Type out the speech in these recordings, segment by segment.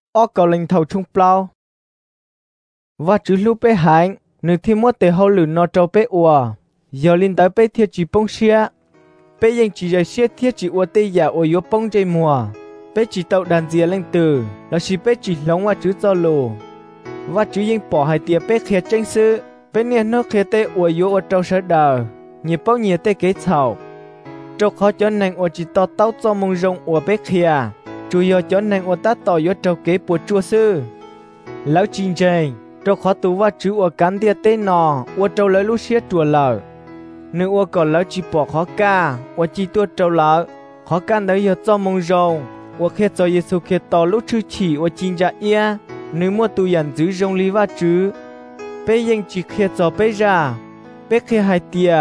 ó cầu linh thầu trung plau và chữ lúc bé hành nửa thi mua tề hậu lử nó trâu bé ua giờ linh tới bé thiệt chỉ bông xia béยังchỉ giờ xia thiệt chỉ ua tây giả ua yếu bông chơi mùa bé chỉ tàu đàn dìa lên từ là chỉ bé chỉ lóng và chữ cho lù và chữยังbỏ hai tia bé khía tranh sư bé nia nó khía tê ua yếu ua trâu sớ đờ nhiều bao nhiêu tê kế chảo trâu khó cho nàng ua chỉ to tao cho mông rồng ua bé khía chủ yếu cho nàng ua ta tỏ yếu trâu kế bùa chua sư lão chín tranh trâu khó tu và chữ ua cán tia tê nò ua trâu lấy lúc xía chùa lờ nữ ua còn lão chỉ bỏ khó ca ua chỉ tua trâu lợ khó can đấy yếu cho mông rồng ua khía cho Giêsu khía tỏ lúc chữ chỉ ua chín ra ia nữ mua tu dàn giữ rồng lý và chữ béยังchỉ khía cho bé ra bé khía hai tia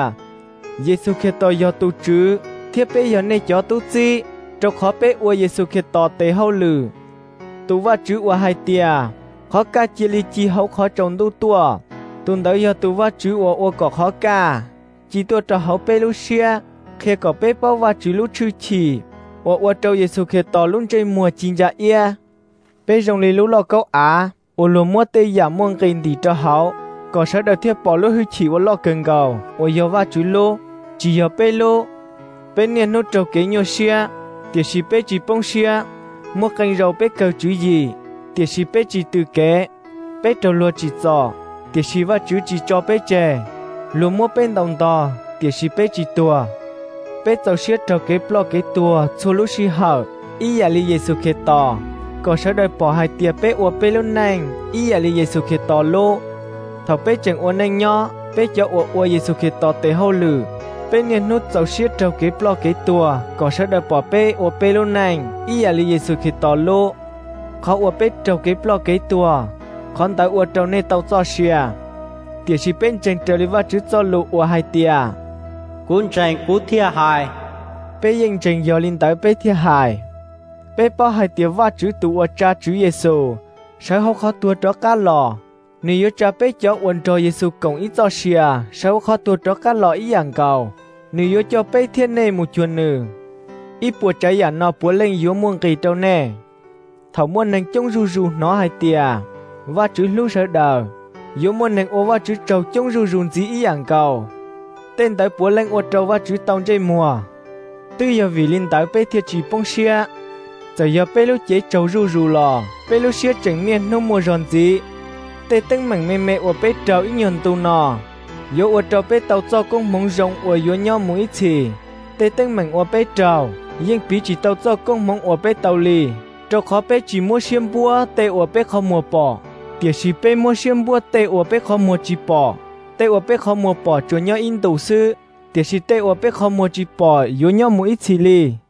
Giêsu khía tỏ yếu tu chữ thiết bé yếu này cho tu chi trâu khó bé ua Giêsu khía tỏ tế hậu lử tu và chữ ua hai tia khó ca chia li chi hậu khó trồng tu tua tuần tới giờ tu và chữ ua có khó ca chỉ tua cho hậu bé lu xia khi có bé bao và chữ lu chữ chỉ ua trâu Giêsu khi tỏ luôn chơi mùa chín ra ia bé rồng li lu lo câu á ua lu mua tây giả muôn kinh thì cho hậu có sợ đầu thiết bỏ lu hư chỉ ua lo cần cầu ua giờ và chữ lu chỉ giờ bé lu bé niên nốt trâu kế nhiều xia tiệt sĩ bé chỉ bông xia mua canh rau bé cầu chữ gì tiệt sĩ bé chỉ từ kế bé trâu lúa chỉ giò tiệt sĩ và chữ chỉ cho bé chè lúa mua bên đồng to tiệt sĩ bé chỉ tua bé tàu xiết trâu kế plo kế tua xô lú xì hở ý giả li Giêsu khế tỏ có sợ đời bỏ hai tiệt bé ua bé luôn nành ý giả li Giêsu khế tỏ lô thầu bé chẳng ua nành nhỏ bé cho ua Giêsu khế tỏ tế hậu lử bé niên nút tàu xiết trâu kế plo kế tua có sợ đời bỏ bé ua bé luôn nành ý giả li Giêsu khế tỏ lô khó ua bé trâu kế plo kế tua con tới ua trâu nê tàu cho xìa tiệt sĩ bên trên trâu li va chữ cho lụ ua hai tia cuốn tranh cú thia hài béยังtrình giờ linh tới bé thia hài bé bao hai tia va chữ tụ ua cha chữ Giêsu sao họ khó tua cho cá lò nếu cha bé cho uốn cho Giêsu cộng ít cho xìa sao khó tua cho cá lò ý dạng cầu nếu cho bé thiên nê một chuồn nử ít bùa trái giả nó bùa lên yếu muôn kỳ trâu nè thảo muôn nành chống ru ru nó hai tia va chữ lúc sợ đờ yếu muôn nành ô va chữ trâu chống ru ru gì ý dạng cầu tên tới bùa lên ô trâu va chữ tông chơi mùa từ giờ vì linh tới bé thiệt chỉ bông xia giờ giờ bé lúc chế trâu ru ru lò bé lúc xia chẳng miên nông mùa giòn gì tê tăng mảnh mê mê ô bé trâu ít nhon tu nò yếu ô trâu bé tàu cho công mông rồng ô yếu nhau mũi chỉ tê tăng mảnh ô bé trâu nhưng bí chỉ tàu cho công mông ô bé tàu lì trâu khó bé chỉ mua xiêm búa tê ô bé không mua bỏ tiệt sĩ bé mua xiêm búa tê ô bé không mua chỉ bỏ tê ô bé không mua bỏ cho nhau in đầu sư tiệt sĩ tê ô bé không mua chỉ bỏ yếu nhau mũi chỉ lì